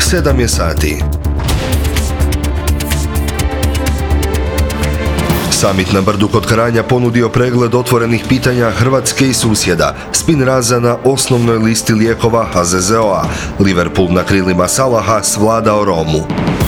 7 je sati. Samit na Brdu kod Kranja ponudio pregled otvorenih pitanja Hrvatske i susjeda. Spinraza na osnovnoj listi lijekova HZZO-a. Liverpool na krilima Salaha svladao Romu.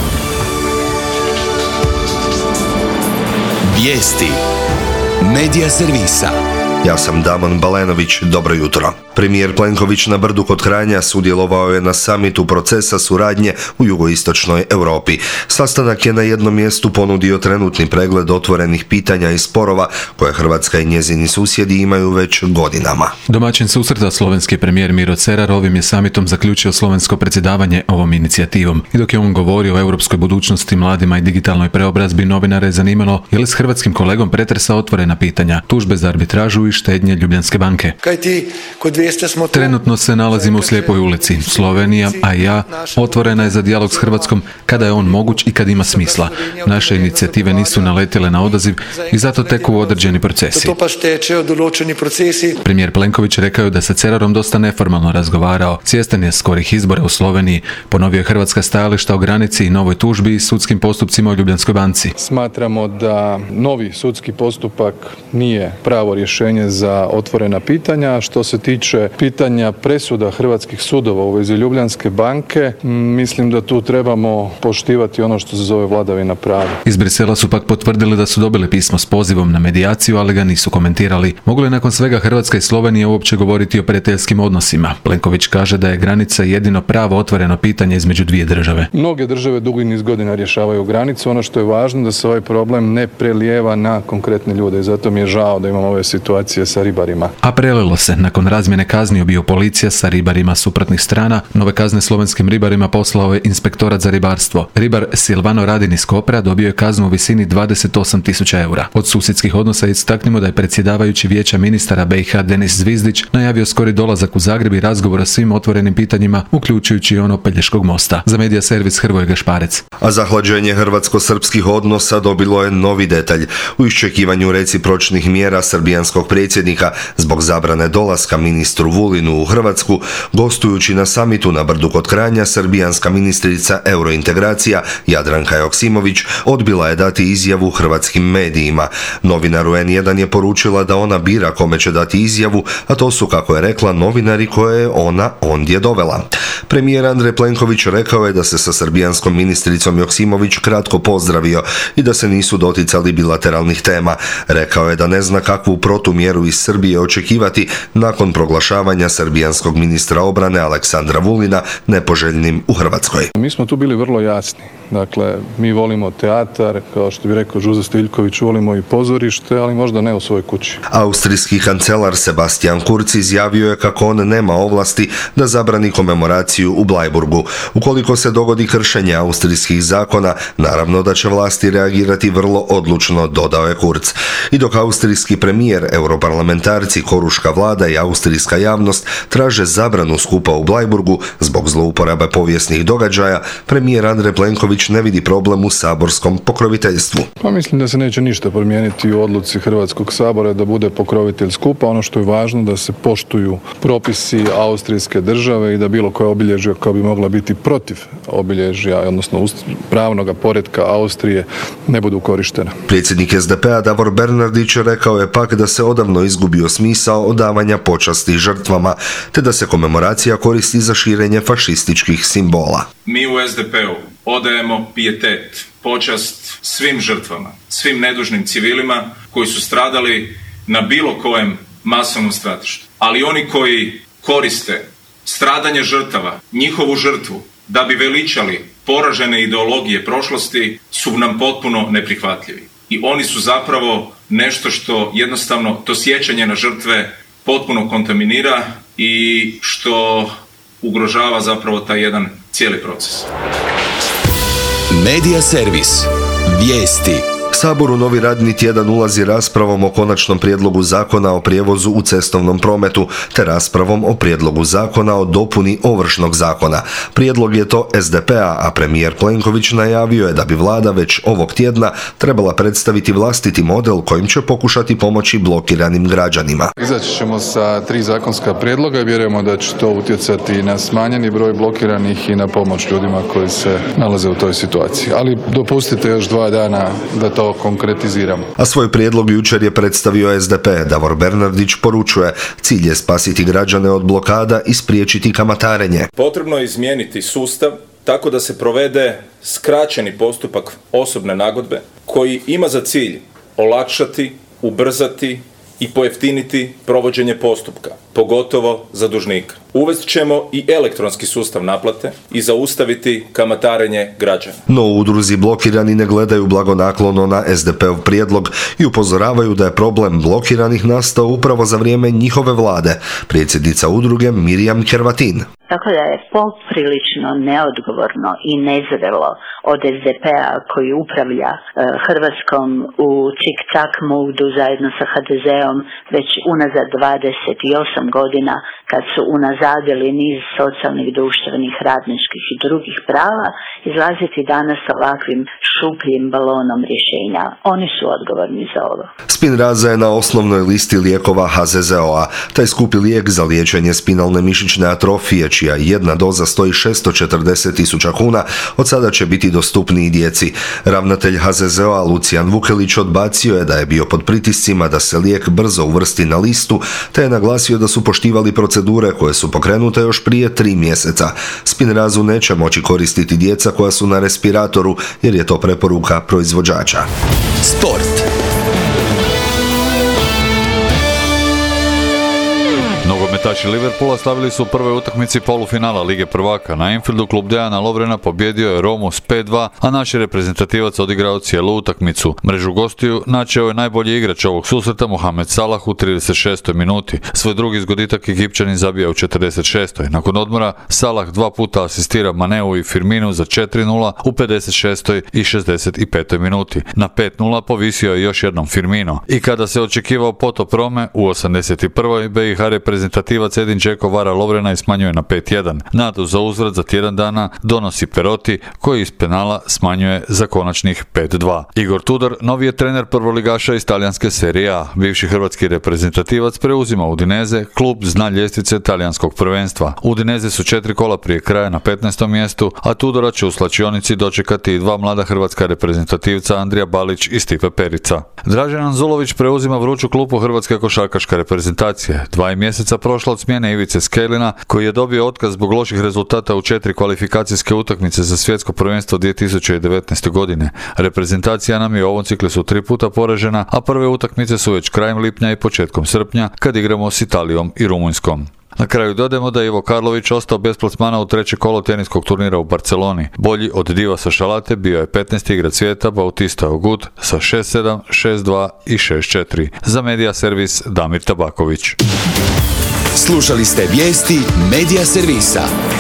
Vijesti Medija servisa. Ja sam Damon Balenović, dobro jutro. Premijer Plenković na Brdu kod Kranja sudjelovao je na samitu procesa suradnje u jugoistočnoj Europi. Sastanak je na jednom mjestu ponudio trenutni pregled otvorenih pitanja i sporova koje Hrvatska i njezini susjedi imaju već godinama. Domaćin susreta slovenski premijer Miro Cerar ovim je samitom zaključio slovensko predsjedavanje ovom inicijativom. I dok je on govorio o europskoj budućnosti, mladima i digitalnoj preobrazbi, novinare je zanimalo je li s hrvatskim kolegom pretresa otvorena pitanja, tužbe za arbitražu i štednje Ljubljanske banke. Trenutno se nalazimo u slijepoj ulici. Slovenija, a i ja, otvorena je za dijalog s Hrvatskom kada je on moguć i kad ima smisla. Naše inicijative nisu naletjele na odaziv i zato teku određeni procesi. Premijer Plenković rekao je da se Cerarom dosta neformalno razgovarao. Svjestan je skorih izbora u Sloveniji. Ponovio je hrvatska stajališta o granici i novoj tužbi i sudskim postupcima u Ljubljanskoj banci. Smatramo da novi sudski postupak nije pravo rješenje za otvorena pitanja. Što se tiče pitanja presuda hrvatskih sudova u vezi Ljubljanske banke, mislim da tu trebamo poštivati ono što se zove vladavina prava. Iz Brisela su pak potvrdili da su dobili pismo s pozivom na medijaciju, ali ga nisu komentirali. Mogu li nakon svega Hrvatska i Slovenija uopće govoriti o prijateljskim odnosima? Plenković kaže da je granica jedino pravo otvoreno pitanje između dvije države. Mnoge države dugi niz godina rješavaju granicu. Ono što je važno da se ovaj problem ne prelijeva na konkretne ljude i zato mi je žao da imamo ove situacije sa ribarima. A prelilo se. Nakon razmjene kazni bio policija sa ribarima suprotnih strana. Nove kazne slovenskim ribarima poslao je inspektorat za ribarstvo. Ribar Silvano Radin iz Kopra dobio je kaznu u visini 28.000 eura. Od susjedskih odnosa istaknimo da je predsjedavajući vijeća ministara BiH Denis Zvizdić najavio skori dolazak u Zagreb i razgovor o svim otvorenim pitanjima, uključujući i ono Pelješkog mosta. Za medija servis Hrvoje Gašparec. A zahlađenje hrvatsko-srpskih odnosa dobilo je novi detalj. U iščekivanju recipročnih mjera srbijanskog predsjednika zbog zabrane dolaska ministru Vulinu u Hrvatsku, gostujući na samitu na Brdu kod Kranja, srbijanska ministrica eurointegracija Jadranka Joksimović odbila je dati izjavu hrvatskim medijima. Novinaru N1 je poručila da ona bira kome će dati izjavu, a to su, kako je rekla, novinari koje je ona ondje dovela. Premijer Andrej Plenković rekao je da se sa srbijanskom ministricom Joksimović kratko pozdravio i da se nisu doticali bilateralnih tema. Rekao je da ne zna kakvu protumjeru iz Srbije očekivati nakon proglašavanja srbijanskog ministra obrane Aleksandra Vulina nepoželjnim u Hrvatskoj. Mi smo tu bili vrlo jasni. Dakle, mi volimo teatar, kao što bi rekao Žuzo Stiljković, volimo i pozorište, ali možda ne u svojoj kući. Austrijski kancelar Sebastian Kurz izjavio je kako on nema ovlasti da zabrani komemoraciju u Blajburgu. Ukoliko se dogodi kršenje austrijskih zakona, naravno da će vlasti reagirati vrlo odlučno, dodao je Kurz. I dok austrijski premijer, europarlamentarci, koruška vlada i austrijska javnost traže zabranu skupa u Blajburgu zbog zlouporabe povijesnih događaja, premijer Andrej Plenković ne vidi problem u saborskom pokroviteljstvu. Pa mislim da se neće ništa promijeniti u odluci Hrvatskog sabora da bude pokrovitelj skupa. Ono što je važno da se poštuju propisi austrijske države i da bilo koje obilježje koja bi mogla biti protiv obilježja, odnosno pravnog poretka Austrije, ne budu korištena. Predsjednik SDP-a Davor Bernardić rekao je pak da se odavno izgubio smisao odavanja počasti žrtvama, te da se komemoracija koristi za širenje fašističkih simbola. Mi u SDP-u odajemo pijetet, počast svim žrtvama, svim nedužnim civilima koji su stradali na bilo kojem masovnom stratištu. Ali oni koji koriste stradanje žrtava, njihovu žrtvu, da bi veličali poražene ideologije prošlosti, su nam potpuno neprihvatljivi. I oni su zapravo nešto što jednostavno to sjećanje na žrtve potpuno kontaminira i što ugrožava zapravo taj jedan cijeli proces. Medija servis. Vijesti. Sabor u novi radni tjedan ulazi raspravom o konačnom prijedlogu zakona o prijevozu u cestovnom prometu, te raspravom o prijedlogu zakona o dopuni Ovršnog zakona. Prijedlog je to SDP-a, a premijer Plenković najavio je da bi vlada već ovog tjedna trebala predstaviti vlastiti model kojim će pokušati pomoći blokiranim građanima. Izaći ćemo sa 3 zakonska prijedloga i vjerujemo da će to utjecati na smanjeni broj blokiranih i na pomoć ljudima koji se nalaze u toj situaciji. Ali dopustite još 2 dana da to konkretiziramo. A svoj prijedlog jučer je predstavio SDP. Davor Bernardić poručuje: cilj je spasiti građane od blokada i spriječiti kamatarenje. Potrebno je izmijeniti sustav tako da se provede skraćeni postupak osobne nagodbe koji ima za cilj olakšati, ubrzati i pojeftiniti provođenje postupka, pogotovo za dužnika. Uvest ćemo i elektronski sustav naplate i zaustaviti kamatarenje građana. No u udruzi Blokirani ne gledaju blagonaklono na SDP-ov prijedlog i upozoravaju da je problem blokiranih nastao upravo za vrijeme njihove vlade. Predsjednica udruge Mirjam Kervatin. Tako da je poprilično neodgovorno i nezrelo od SDP-a koji upravlja Hrvatskom u cik-cak modu zajedno sa HDZ-om već unazad 28 godina, kad su unazadili niz socijalnih, društvenih, radničkih i drugih prava, izlaziti danas ovakvim šupljim balonom rješenja. Oni su odgovorni za ovo. Spinraza je na osnovnoj listi lijekova HZZO-a. Taj skupi lijek za liječenje spinalne mišićne atrofije, čija jedna doza stoji 640.000 kuna, od sada će biti dostupniji djeci. Ravnatelj HZZO-a Lucijan Vukelić odbacio je da je bio pod pritiscima da se lijek brzo uvrsti na listu, te je naglasio da su poštivali procedure koje su pokrenute još prije 3 mjeseca. Spinrazu neće moći koristiti djeca koja su na respiratoru, jer je to preporuka proizvođača. Sport. Nogometaši Liverpoola stavili su u prvoj utakmici polufinala Lige prvaka. Na Anfieldu klub Dejana Lovrena pobjedio je Romu s 5-2, a naš reprezentativac odigrao cijelu utakmicu. Mrežu gostiju načeo je najbolji igrač ovog susreta Mohamed Salah u 36. minuti. Svoj drugi zgoditak Egipćanin zabija u 46. Nakon odmora Salah 2 puta asistira Maneu i Firminu za 4-0 u 56. i 65. minuti. Na 5-0 povisio je još jednom Firmino. I kada se očekivao potop Rome, u 81. BiH reprezentativac Edin Dzeko vara Lovrena i smanjuje na 5-1. Nadu za uzvrat za tjedan dana donosi Perotti, koji iz penala smanjuje za konačnih 5-2. Igor Tudor novi je trener prvoligaša iz talijanske Serie A. Bivši hrvatski reprezentativac preuzima Udineze, klub s dna ljestvice talijanskog prvenstva. Udineze su 4 kola prije kraja na 15. mjestu, a Tudora će u slačionici dočekati i 2 mlada hrvatska reprezentativca Andrija Balić i Stipe Perica. Dražen Anzulović preuzima vruću klupu hrvatske košarkaške reprezentacije. 2 mjeseca prošlo od smjene Ivice Skelina, koji je dobio otkaz zbog loših rezultata u 4 kvalifikacijske utakmice za svjetsko prvenstvo 2019. godine. Reprezentacija nam je u ovom ciklusu 3 puta poražena, a prve utakmice su već krajem lipnja i početkom srpnja, kad igramo s Italijom i Rumunjskom. Na kraju dodajemo da je Ivo Karlović ostao bez plasmana u 3. kolo teniskog turnira u Barceloni. Bolji od Divasa Šalate bio je 15. igrač svijeta Bautista Agut sa 6-7, 6-2 i 6-4. Za Medija Servis Damir Tabaković. Slušali ste vijesti Medija Servisa.